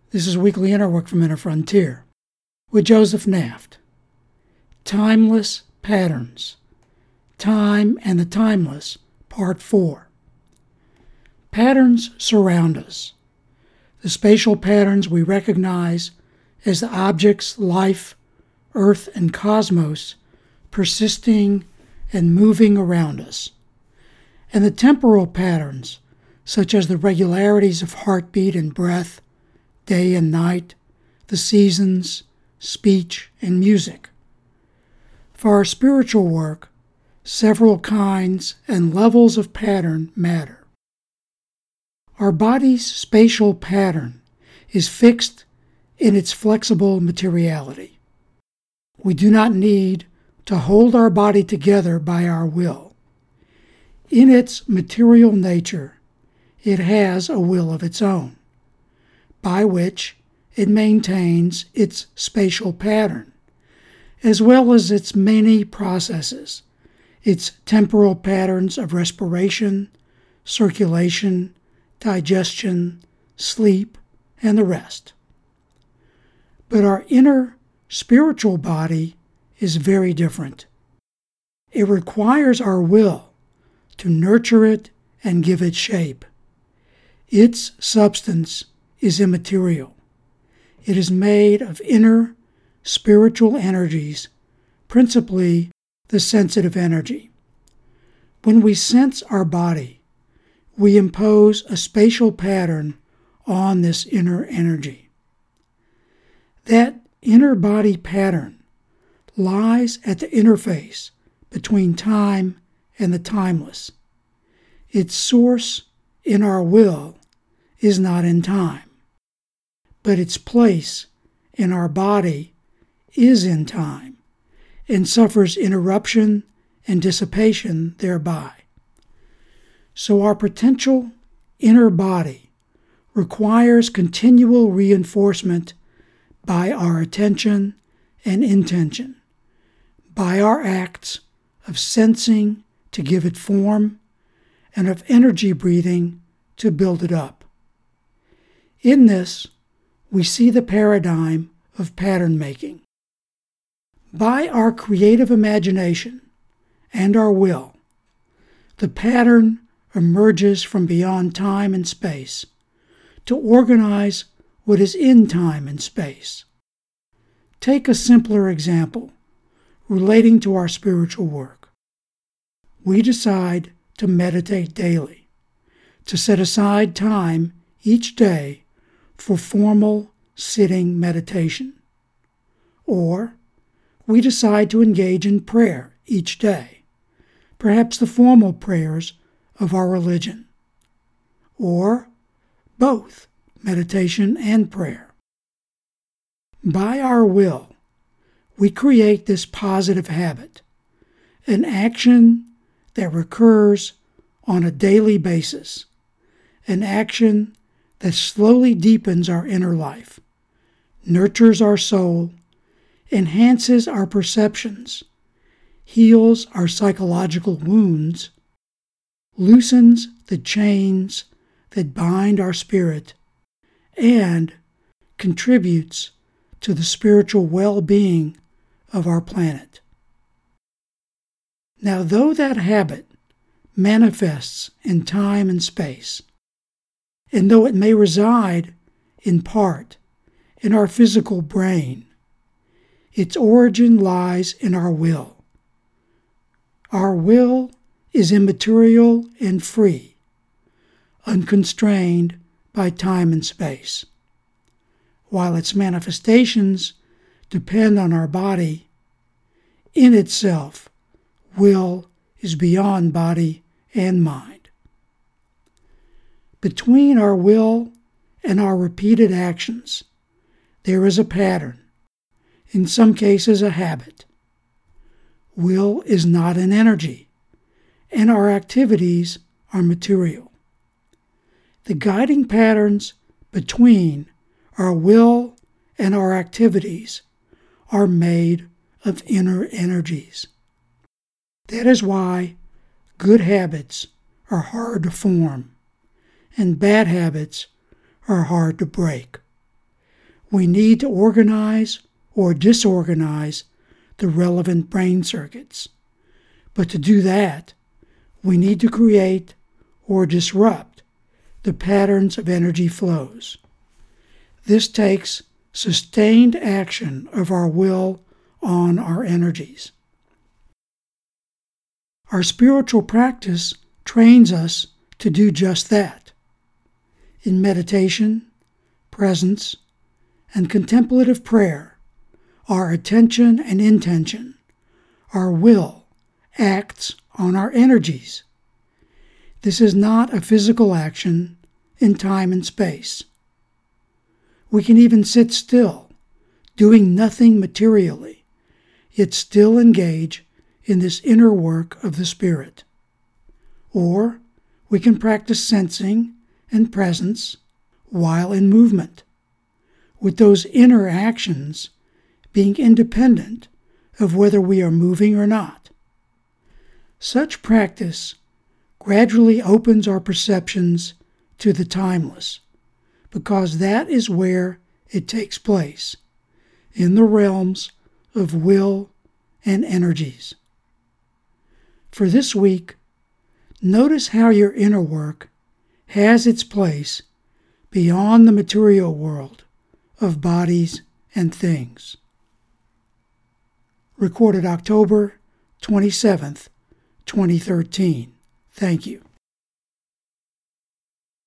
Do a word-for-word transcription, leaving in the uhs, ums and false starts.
This is Weekly Inner Work from Inner Frontier with Joseph Naft. Timeless Patterns. Time and the Timeless, Part four. Patterns surround us. The spatial patterns we recognize as the objects, life, earth, and cosmos persisting and moving around us. And the temporal patterns, such as the regularities of heartbeat and breath, day and night, the seasons, speech, and music. For our spiritual work, several kinds and levels of pattern matter. Our body's spatial pattern is fixed in its flexible materiality. We do not need to hold our body together by our will. In its material nature, it has a will of its own, by which it maintains its spatial pattern, as well as its many processes, its temporal patterns of respiration, circulation, digestion, sleep, and the rest. But our inner spiritual body is very different. It requires our will to nurture it and give it shape. Its substance is immaterial. It is made of inner spiritual energies, principally the sensitive energy. When we sense our body, we impose a spatial pattern on this inner energy. That inner body pattern lies at the interface between time and the timeless. Its source in our will is not in time, but its place in our body is in time and suffers interruption and dissipation thereby. So our potential inner body requires continual reinforcement by our attention and intention, by our acts of sensing to give it form, and of energy breathing to build it up. In this, we see the paradigm of pattern making. By our creative imagination and our will, the pattern emerges from beyond time and space to organize what is in time and space. Take a simpler example relating to our spiritual work. We decide to meditate daily, to set aside time each day for formal sitting meditation. Or we decide to engage in prayer each day, perhaps the formal prayers of our religion. Or both meditation and prayer. By our will, we create this positive habit, an action that recurs on a daily basis, an action that slowly deepens our inner life, nurtures our soul, enhances our perceptions, heals our psychological wounds, loosens the chains that bind our spirit, and contributes to the spiritual well-being of our planet. Now, though that habit manifests in time and space, and though it may reside, in part, in our physical brain, its origin lies in our will. Our will is immaterial and free, unconstrained by time and space, while its manifestations depend on our body. In itself, will is beyond body and mind. Between our will and our repeated actions, there is a pattern, in some cases a habit. Will is not an energy, and our activities are material. The guiding patterns between our will and our activities are made of inner energies. That is why good habits are hard to form, and bad habits are hard to break. we need to organize or disorganize the relevant brain circuits. But to do that, we need to create or disrupt the patterns of energy flows. This takes sustained action of our will on our energies. Our spiritual practice trains us to do just that. In meditation, presence, and contemplative prayer, our attention and intention, our will, acts on our energies. This is not a physical action in time and space. We can even sit still, doing nothing materially, yet still engage in this inner work of the spirit. Or we can practice sensing and presence while in movement, with those inner actions being independent of whether we are moving or not. Such practice gradually opens our perceptions to the timeless, because that is where it takes place, in the realms of will and energies. For this week, notice how your inner work has its place beyond the material world of bodies and things. Recorded October twenty-seventh, twenty thirteen. Thank you.